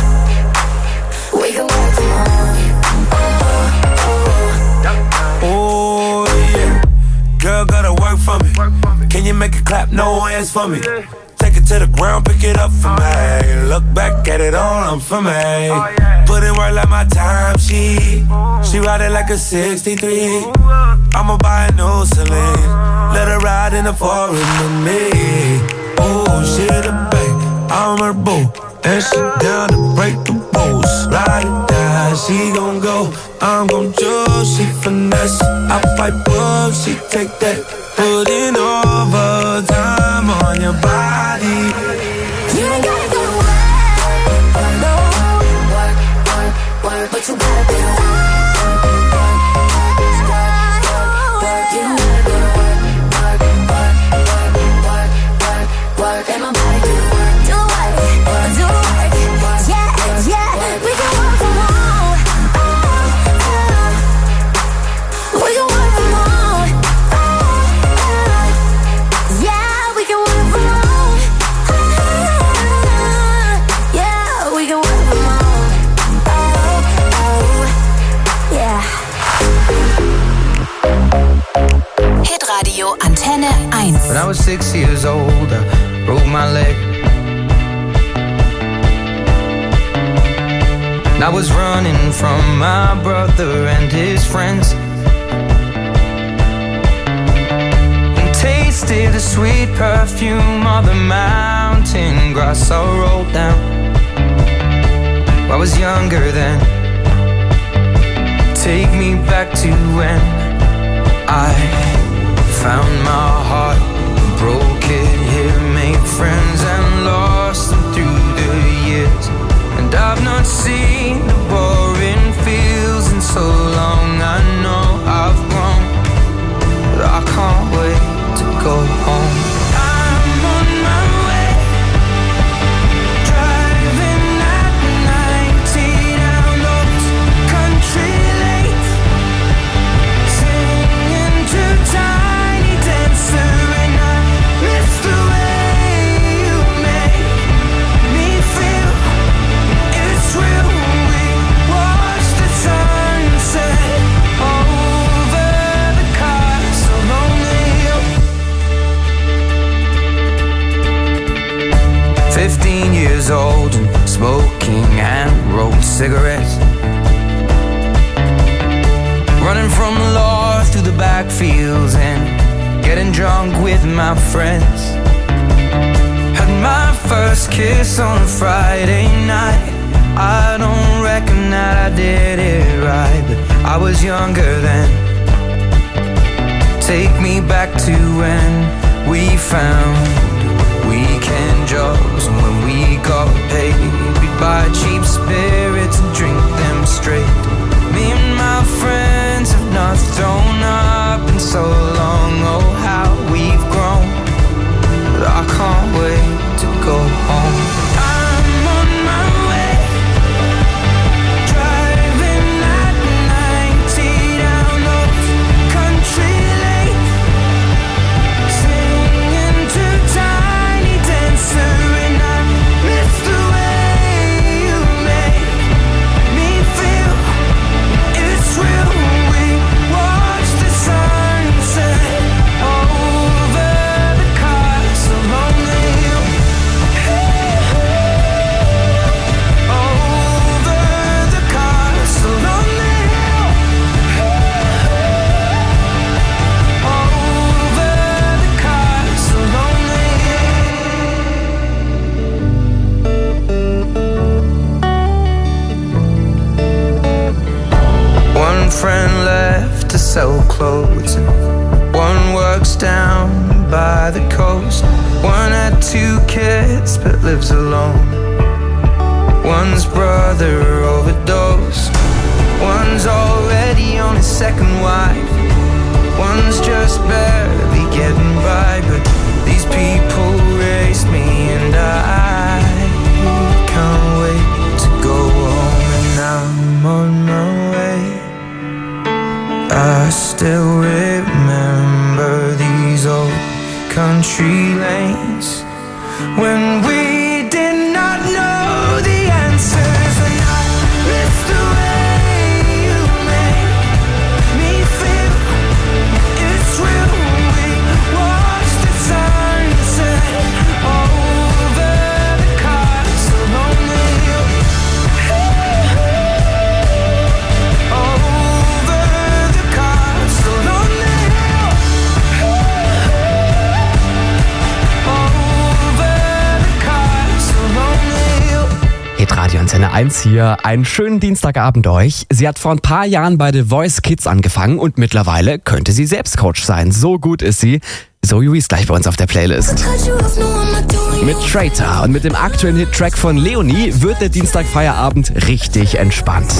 We can work from home, oh, oh. Oh yeah, girl gotta work for me. Can you make it clap? No hands for me. Take it to the ground, pick it up for me. Look back at it all, I'm for me. Put in work like my time, she She ride it like a sixty-three. I'ma buy a new Celine. Let her ride in the foreign with me. Oh, she the babe, I'm her boo, and she down to break the rules. Ride or die, she gon' go, I'm gon' choose. She finesse, I pipe up, she take that. Put in overtime on your body. You ain't gotta go to work, no, work, work, work, but you gotta be work, work, work, work. You don't gotta go to work, work, work, work, work, work, work. Let my body do the work, do the work, do the work. Yeah, yeah, we can work from home, oh, oh. We can work from home, oh, oh. Yeah, we can work from home, oh, oh. Yeah, we can work from home, oh, oh. Yeah. Hitradio Antenne eins. When I was six years old, I broke my leg. And I was running from my brother and his friends, and tasted the sweet perfume of the mountain grass I rolled down. I was younger then. Take me back to when I found my heart, broke it here, made friends and lost them through the years. And I've not seen the boring fields in so long. I know I've grown, but I can't wait to go home. I'm on my way, driving at ninety down those country lanes, singing to Tiny Dancer, and I miss the way you make me feel. It's real. We watch the sunset over the castle on the hill. Fifteen years old and smoking hand-rolled cigarettes, running from the law through the back feels and getting drunk with my friends. Had my first kiss on a Friday night. I don't reckon that I did it right, but I was younger then. Take me back to when we found weekend jobs, and when we got paid, we'd buy cheap spirits and drink them straight. Me and my friends have not thrown up in so long. Oh, how we've grown, but I can't wait to go home. I'm on my way, driving at ninety down those country lanes, singing to Tiny Dancer, and I miss the way you make me feel. It's real. We watch the sunset over the castle on the hill. Over the castle on the hill. Over the castle on the hill. One friend left to sell clothes, and one works down by the coast. One had two kids but lives alone. One's brother overdosed. One's already on his second wife. One's just barely getting by, but these people raised me, and I can't wait to go home. And I'm on my way. I still remember these old country lanes when we did not know the answers, and I miss the way you make me feel. It's real. We watch the sunset over the castle on the hill. Over the castle on the hill. Over the castle on the hill. Hitradio Antenne eins hier. Einen schönen Dienstagabend euch. Sie hat vor ein paar Jahren bei The Voice Kids angefangen und mittlerweile könnte sie selbst Coach sein. So gut ist sie. Zoe Wees gleich bei uns auf der Playlist. Mit Traitor und mit dem aktuellen Hit-Track von Leonie wird der Dienstag-Feierabend richtig entspannt.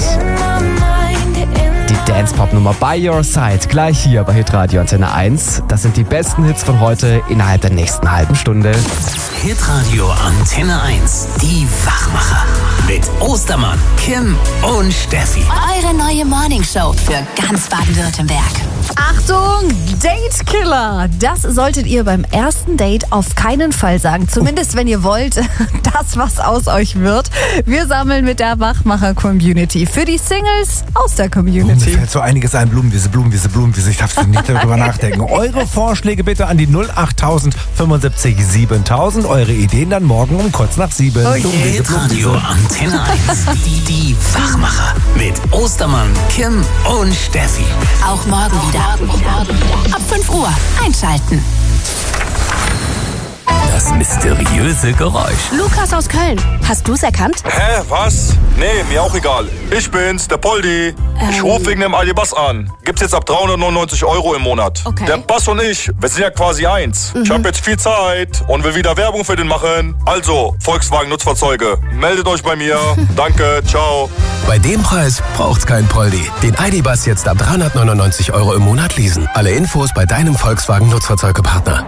Die Dance-Pop-Nummer By Your Side gleich hier bei Hitradio Antenne eins. Das sind die besten Hits von heute innerhalb der nächsten halben Stunde. Hitradio Antenne eins, die Wachmacher. Mit Ostermann, Kim und Steffi. Eure neue Morningshow für ganz Baden-Württemberg. Achtung, Date-Killer! Das solltet ihr beim ersten Date auf keinen Fall sagen. Zumindest, wenn ihr wollt, dass was aus euch wird. Wir sammeln mit der Wachmacher-Community für die Singles aus der Community. Oh, mir fällt so einiges ein. Blumenwiese, Blumenwiese, Blumenwiese. Ich darf nicht darüber nachdenken. Eure Vorschläge bitte an die null achttausend fünfundsiebzig siebentausend. Eure Ideen dann morgen um kurz nach sieben. Oh yeah. Radio Antenne eins. Die, die Wachmacher. Mit Ostermann, Kim und Steffi. Auch morgen wieder. Ab fünf Uhr einschalten. Das mysteriöse Geräusch. Lukas aus Köln. Hast du's erkannt? Hä, was? Nee, mir auch egal. Ich bin's, der Poldi. Ähm. Ich rufe wegen dem Aldi Bass an. Gibt's jetzt ab dreihundertneunundneunzig Euro im Monat. Okay. Der Bass und ich, wir sind ja quasi eins. Mhm. Ich habe jetzt viel Zeit und will wieder Werbung für den machen. Also, Volkswagen Nutzfahrzeuge, meldet euch bei mir. Danke, ciao. Bei dem Preis braucht's keinen Poldi. Den Aldi Bass jetzt ab dreihundertneunundneunzig Euro im Monat leasen. Alle Infos bei deinem Volkswagen Nutzfahrzeugepartner.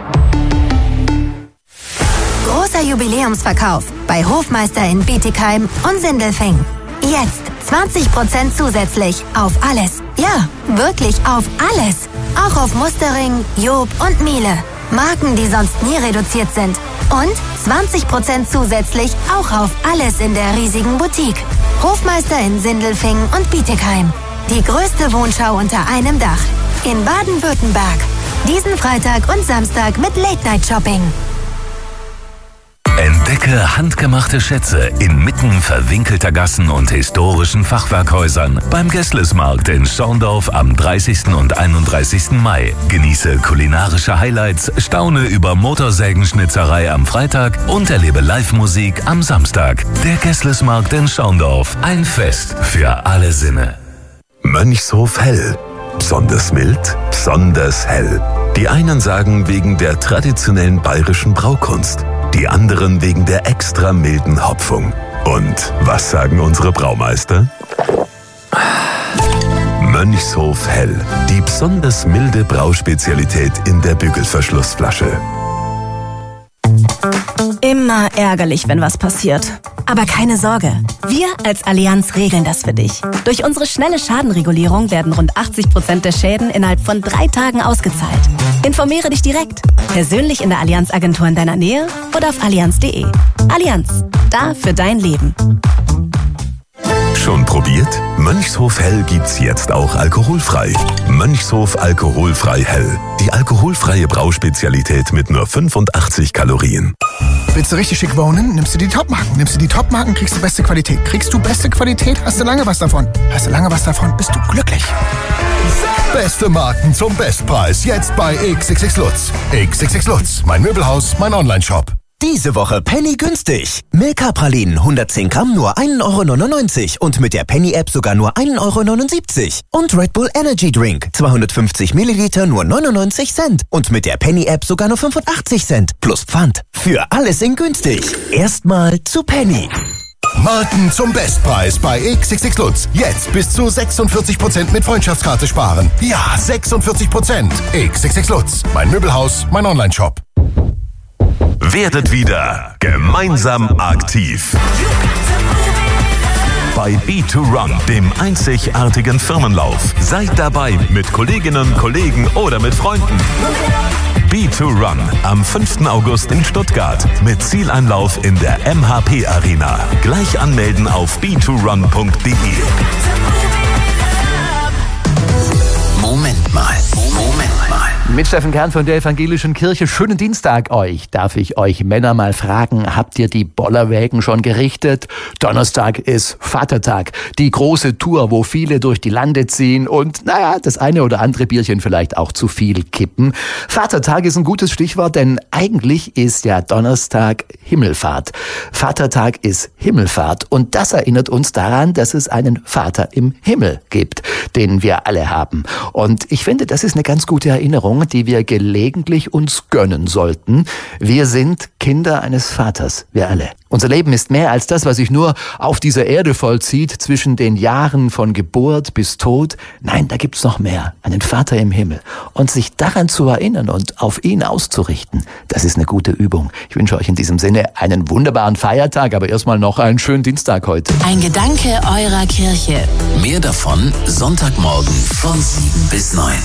Großer Jubiläumsverkauf bei Hofmeister in Bietigheim und Sindelfingen. Jetzt zwanzig Prozent zusätzlich auf alles. Ja, wirklich auf alles. Auch auf Mustering, Job und Miele. Marken, die sonst nie reduziert sind. Und zwanzig Prozent zusätzlich auch auf alles in der riesigen Boutique. Hofmeister in Sindelfingen und Bietigheim. Die größte Wohnschau unter einem Dach. In Baden-Württemberg. Diesen Freitag und Samstag mit Late-Night-Shopping. Entdecke handgemachte Schätze inmitten verwinkelter Gassen und historischen Fachwerkhäusern beim Gesslesmarkt in Schorndorf am dreißigsten und einunddreißigsten Mai. Genieße kulinarische Highlights, staune über Motorsägenschnitzerei am Freitag und erlebe Live-Musik am Samstag. Der Gesslesmarkt in Schorndorf. Ein Fest für alle Sinne. Mönchshof Hell. Besonders mild, besonders hell. Die einen sagen wegen der traditionellen bayerischen Braukunst, die anderen wegen der extra milden Hopfung. Und was sagen unsere Braumeister? Mönchshof Hell, die besonders milde Brauspezialität in der Bügelverschlussflasche. Immer ärgerlich, wenn was passiert. Aber keine Sorge, wir als Allianz regeln das für dich. Durch unsere schnelle Schadenregulierung werden rund achtzig Prozent der Schäden innerhalb von drei Tagen ausgezahlt. Informiere dich direkt, persönlich in der Allianz-Agentur in deiner Nähe oder auf allianz punkt de. Allianz, da für dein Leben. Schon probiert? Mönchshof Hell gibt's jetzt auch alkoholfrei. Mönchshof Alkoholfrei Hell. Die alkoholfreie Brauspezialität mit nur fünfundachtzig Kalorien. Willst du richtig schick wohnen? Nimmst du die Top-Marken. Nimmst du die Top-Marken, kriegst du beste Qualität. Kriegst du beste Qualität, hast du lange was davon. Hast du lange was davon, bist du glücklich. Beste Marken zum Bestpreis. Jetzt bei X X X Lutz. X X X Lutz. Mein Möbelhaus, mein Onlineshop. Diese Woche Penny günstig. Milka-Pralinen hundertzehn Gramm nur ein Euro neunundneunzig und mit der Penny-App sogar nur ein Euro neunundsiebzig. Und Red Bull Energy Drink zweihundertfünfzig Milliliter nur neunundneunzig Cent und mit der Penny-App sogar nur fünfundachtzig Cent plus Pfand. Für alles in günstig. Erstmal zu Penny. Marken zum Bestpreis bei X X X Lutz. Jetzt bis zu sechsundvierzig Prozent mit Freundschaftskarte sparen. Ja, sechsundvierzig Prozent. X X X Lutz. Mein Möbelhaus, mein Onlineshop. Werdet wieder gemeinsam aktiv. Bei B zwei Run, dem einzigartigen Firmenlauf. Seid dabei mit Kolleginnen, Kollegen oder mit Freunden. B zwei Run am fünften August in Stuttgart mit Zieleinlauf in der M H P Arena. Gleich anmelden auf b zwei run punkt de. Moment mal, Moment mal. Mit Steffen Kern von der Evangelischen Kirche. Schönen Dienstag euch. Darf ich euch Männer mal fragen, habt ihr die Bollerwägen schon gerichtet? Donnerstag ist Vatertag. Die große Tour, wo viele durch die Lande ziehen und, naja, das eine oder andere Bierchen vielleicht auch zu viel kippen. Vatertag ist ein gutes Stichwort, denn eigentlich ist ja Donnerstag Himmelfahrt. Vatertag ist Himmelfahrt und das erinnert uns daran, dass es einen Vater im Himmel gibt, den wir alle haben. Und ich finde, das ist eine ganz gute Erinnerung, die wir gelegentlich uns gönnen sollten. Wir sind Kinder eines Vaters, wir alle. Unser Leben ist mehr als das, was sich nur auf dieser Erde vollzieht, zwischen den Jahren von Geburt bis Tod. Nein, da gibt's noch mehr, einen Vater im Himmel. Und sich daran zu erinnern und auf ihn auszurichten, das ist eine gute Übung. Ich wünsche euch in diesem Sinne einen wunderbaren Feiertag, aber erstmal noch einen schönen Dienstag heute. Ein Gedanke eurer Kirche. Mehr davon Sonntagmorgen von sieben bis neun.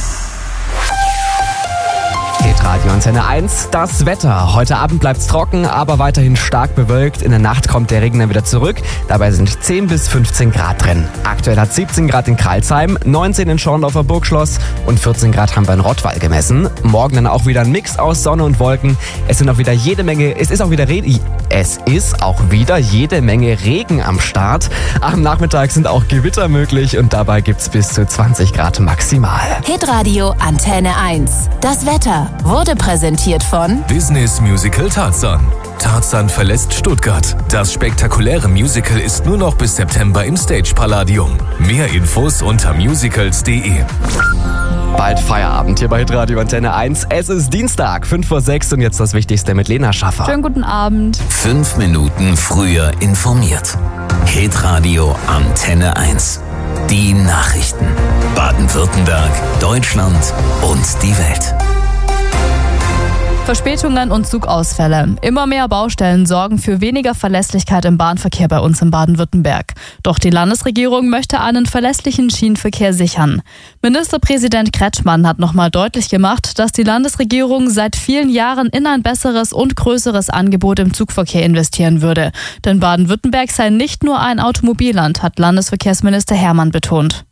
Hitradio Antenne eins, das Wetter. Heute Abend bleibt's trocken, aber weiterhin stark bewölkt. In der Nacht kommt der Regen dann wieder zurück. Dabei sind zehn bis fünfzehn Grad drin. Aktuell hat siebzehn Grad in Kralsheim, neunzehn in Schorndorfer Burgschloss und vierzehn Grad haben wir in Rottweil gemessen. Morgen dann auch wieder ein Mix aus Sonne und Wolken. Es sind auch wieder jede Menge, es ist auch wieder Regen. Es ist auch wieder jede Menge Regen am Start. Am Nachmittag sind auch Gewitter möglich und dabei gibt's bis zu zwanzig Grad maximal. Hitradio Antenne eins. Das Wetter wurde präsentiert von Disneys Musical Tarzan. Tarzan verlässt Stuttgart. Das spektakuläre Musical ist nur noch bis September im Stage Palladium. Mehr Infos unter musicals punkt de. Bald Feierabend hier bei Hitradio Antenne eins. Es ist Dienstag, fünf vor sechs und jetzt das Wichtigste mit Lena Schaffer. Schönen guten Abend. Fünf Minuten früher informiert. Hitradio Antenne eins. Die Nachrichten. Baden-Württemberg, Deutschland und die Welt. Verspätungen und Zugausfälle. Immer mehr Baustellen sorgen für weniger Verlässlichkeit im Bahnverkehr bei uns in Baden-Württemberg. Doch die Landesregierung möchte einen verlässlichen Schienenverkehr sichern. Ministerpräsident Kretschmann hat nochmal deutlich gemacht, dass die Landesregierung seit vielen Jahren in ein besseres und größeres Angebot im Zugverkehr investieren würde. Denn Baden-Württemberg sei nicht nur ein Automobilland, hat Landesverkehrsminister Hermann betont.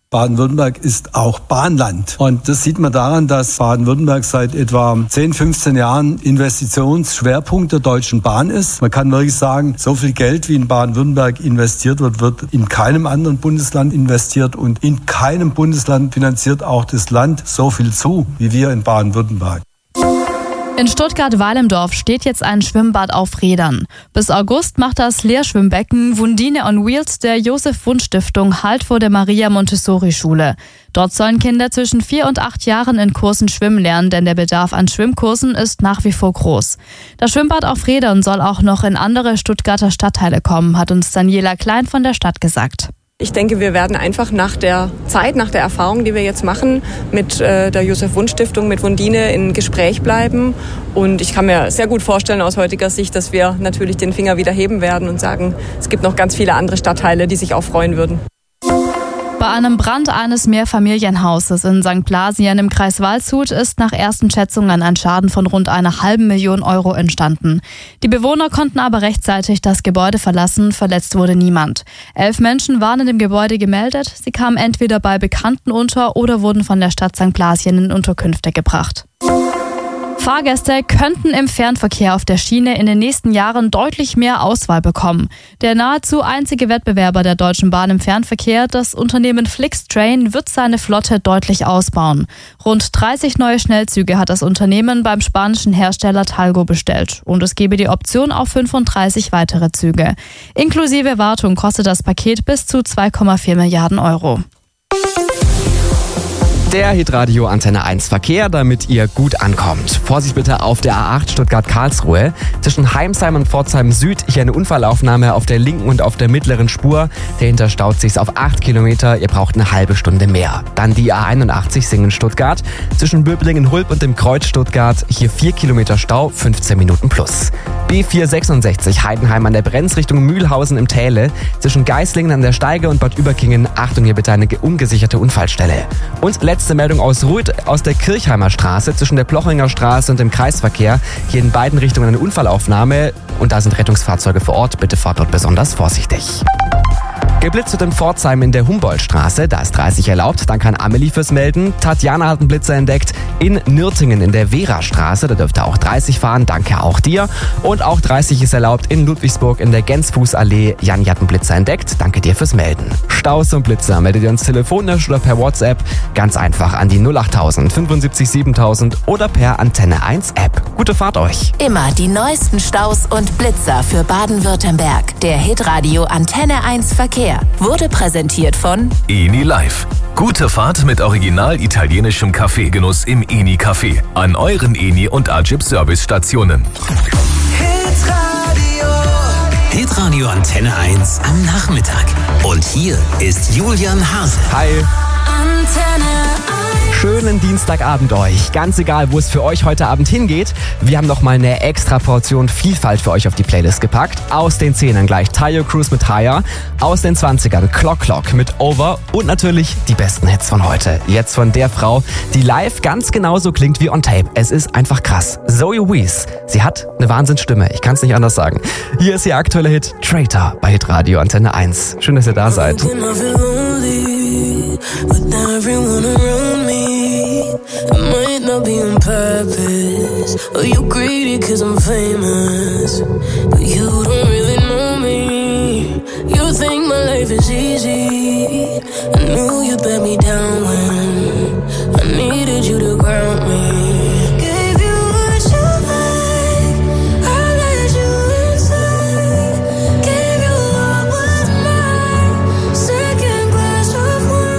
Baden-Württemberg ist auch Bahnland. Und das sieht man daran, dass Baden-Württemberg seit etwa zehn, fünfzehn Jahren Investitionsschwerpunkt der Deutschen Bahn ist. Man kann wirklich sagen, so viel Geld wie in Baden-Württemberg investiert wird, wird in keinem anderen Bundesland investiert und in keinem Bundesland finanziert auch das Land so viel zu, wie wir in Baden-Württemberg. In Stuttgart-Walendorf steht jetzt ein Schwimmbad auf Rädern. Bis August macht das Lehrschwimmbecken Wundine on Wheels der Josef-Wundt-Stiftung Halt vor der Maria-Montessori-Schule. Dort sollen Kinder zwischen vier und acht Jahren in Kursen schwimmen lernen, denn der Bedarf an Schwimmkursen ist nach wie vor groß. Das Schwimmbad auf Rädern soll auch noch in andere Stuttgarter Stadtteile kommen, hat uns Daniela Klein von der Stadt gesagt. Ich denke, wir werden einfach nach der Zeit, nach der Erfahrung, die wir jetzt machen, mit äh, der Josef-Wundt-Stiftung, mit Wundine in Gespräch bleiben. Und ich kann mir sehr gut vorstellen aus heutiger Sicht, dass wir natürlich den Finger wieder heben werden und sagen, es gibt noch ganz viele andere Stadtteile, die sich auch freuen würden. Bei einem Brand eines Mehrfamilienhauses in Sankt Blasien im Kreis Waldshut ist nach ersten Schätzungen ein Schaden von rund einer halben Million Euro entstanden. Die Bewohner konnten aber rechtzeitig das Gebäude verlassen, verletzt wurde niemand. Elf Menschen waren in dem Gebäude gemeldet, sie kamen entweder bei Bekannten unter oder wurden von der Stadt Sankt Blasien in Unterkünfte gebracht. Fahrgäste könnten im Fernverkehr auf der Schiene in den nächsten Jahren deutlich mehr Auswahl bekommen. Der nahezu einzige Wettbewerber der Deutschen Bahn im Fernverkehr, das Unternehmen Flixtrain, wird seine Flotte deutlich ausbauen. Rund dreißig neue Schnellzüge hat das Unternehmen beim spanischen Hersteller Talgo bestellt. Und es gebe die Option auf fünfunddreißig weitere Züge. Inklusive Wartung kostet das Paket bis zu zwei Komma vier Milliarden Euro. Der Hitradio Antenne eins Verkehr, damit ihr gut ankommt. Vorsicht bitte auf der A acht Stuttgart-Karlsruhe. Zwischen Heimsheim und Pforzheim Süd hier eine Unfallaufnahme auf der linken und auf der mittleren Spur. Dahinter staut sich's auf acht Kilometer. Ihr braucht eine halbe Stunde mehr. Dann die A einundachtzig Singen-Stuttgart. Zwischen Böblingen-Hulb und dem Kreuz Stuttgart. Hier vier Kilometer Stau, fünfzehn Minuten plus. B vierhundertsechsundsechzig Heidenheim an der Brenz Richtung Mühlhausen im Täle. Zwischen Geislingen an der Steige und Bad Überkingen. Achtung, hier bitte eine ungesicherte Unfallstelle. Und letzte Meldung aus Ruth aus der Kirchheimer Straße zwischen der Plochinger Straße und dem Kreisverkehr. Hier in beiden Richtungen eine Unfallaufnahme und da sind Rettungsfahrzeuge vor Ort. Bitte fahrt dort besonders vorsichtig. Geblitzt wird in Pforzheim in der Humboldtstraße, da ist dreißig erlaubt, dann kann Amelie fürs Melden. Tatjana hat einen Blitzer entdeckt. In Nürtingen in der Vera-Straße, da dürft ihr auch dreißig fahren, danke auch dir. Und auch dreißig ist erlaubt in Ludwigsburg in der Gensfußallee. Jan hat einen Blitzer entdeckt, danke dir fürs Melden. Staus und Blitzer meldet ihr uns telefonisch oder per WhatsApp. Ganz einfach an die null achttausend fünfundsiebzig siebentausend oder per Antenne eins App. Gute Fahrt euch. Immer die neuesten Staus und Blitzer für Baden-Württemberg. Der Hitradio Antenne eins Verkehr wurde präsentiert von Eni Live. Gute Fahrt mit original italienischem Kaffeegenuss im Eni Café. An euren Eni und Agip Service-Stationen. Hitradio. Hitradio Antenne eins am Nachmittag. Und hier ist Julian Hase. Hi. Antenne Schönen Dienstagabend euch. Ganz egal, wo es für euch heute Abend hingeht. Wir haben noch mal eine extra Portion Vielfalt für euch auf die Playlist gepackt. Aus den Zehnern gleich Tayo Cruz mit Higher. Aus den Zwanzigern Clock Clock mit Over. Und natürlich die besten Hits von heute. Jetzt von der Frau, die live ganz genauso klingt wie on Tape. Es ist einfach krass. Zoe Wees. Sie hat eine Wahnsinnsstimme. Ich kann es nicht anders sagen. Hier ist ihr aktueller Hit Traitor bei Hitradio Antenne eins. Schön, dass ihr da seid. But now everyone around me, it might not be on purpose. Or you greedy cause I'm famous, but you don't really know me. You think my life is easy. I knew you'd let me down when I needed you to ground me. Gave you what you like, I let you inside. Gave you what was mine, second glass of wine.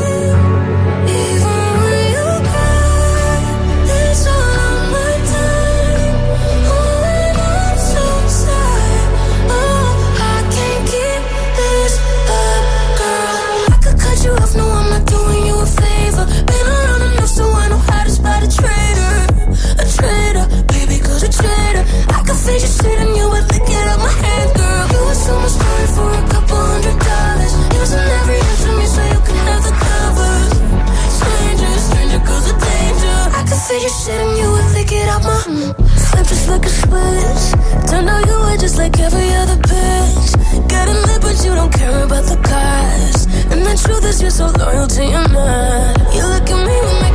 Face your shit and you would lick it up my hand, girl. You would sell my story for a couple hundred dollars. Using every inch of me so you can have the covers. Stranger, stranger, cause of danger. I could fix your shit and you would lick it up my mm. Flip just like a switch. Turned out you were just like every other bitch. Got a lip but you don't care about the cars. And the truth is you're so loyal to your man. You look at me with